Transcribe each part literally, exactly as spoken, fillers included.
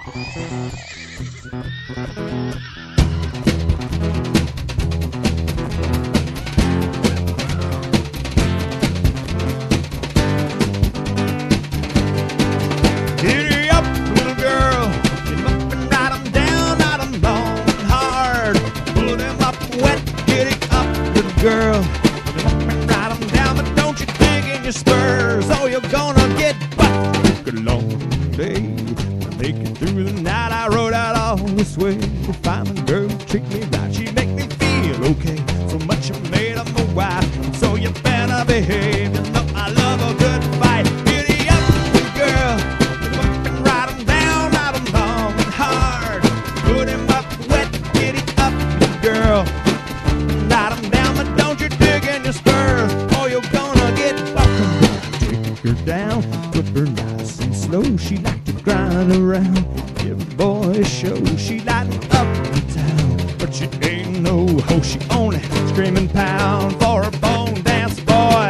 Giddy up, little girl. Get 'em up and ride 'em down, ride 'em long and hard. Pull them up wet, giddy up, little girl. Get 'em up and ride 'em down, but don't you dig in your spurs, or you're gonna get bucked. Took a long day to make it through the night. I rode out all this way to find a girl who treat me right. She make me feel okay, so much I made her my wife. So you better behave, you know I love a good fight. Giddy up, little girl. Get 'em up and ride 'em down, ride 'em long and hard. Put 'em up wet, giddy up, little girl. Ride 'em down, but don't you dig in your spurs, or you're gonna get bucked. Take her down, put her nice and slow. She like to grind around, give a boy a show. She lighten up the town, but she ain't no hoe. She only screaming pound for a bone dance boy.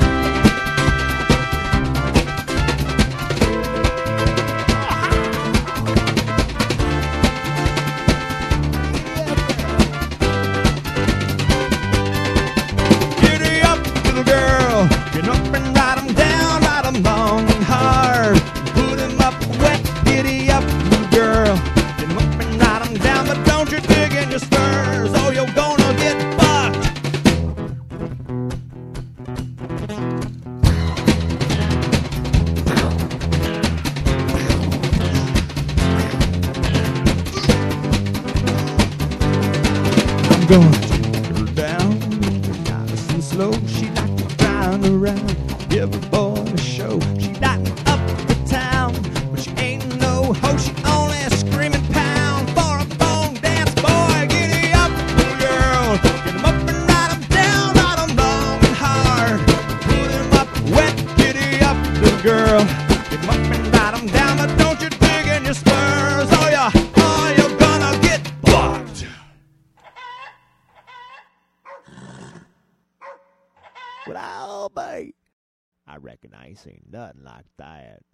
Giddy up, little girl. Get up and ride 'em down, ride 'em long and hard. Put 'em up wet, giddy up, little girl. Get 'em up and ride 'em down, but don't you dig in your spurs, or you're gonna get bucked. I'm gonna take her down, nice and slow. She like to grind around, give a boy a show. She lighten up the town, but she ain't no hoe. She only screaming pound for a bone dance boy. Giddy up, little girl. Get 'em up and ride 'em down, ride 'em long and hard. Put 'em up wet, giddy up, little girl. Get 'em up and ride 'em down, but don't you dig in your spurs, or you, or you're gonna get bucked. Well, I'll be. I reckon I ain't seen nothing like that.